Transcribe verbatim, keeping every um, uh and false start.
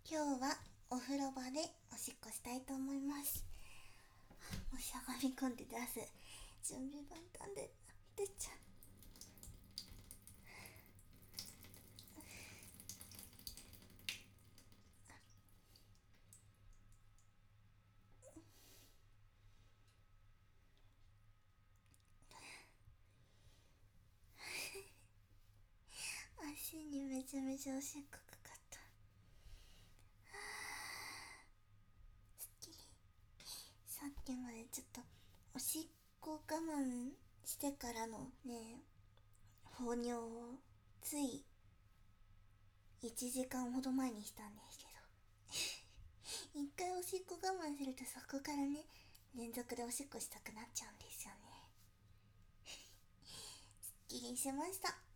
今日はお風呂場でおしっこしたいと思います。もうしゃがみ込んで出す準備万端で出ちゃう。足にめちゃめちゃおしっこかかった。すっきり。さっきまでちょっとおしっこ我慢してからのね放尿をついいちじかんほど前にしたんですけど一回おしっこ我慢するとそこからね連続でおしっこしたくなっちゃうんですよね。すっきりしました。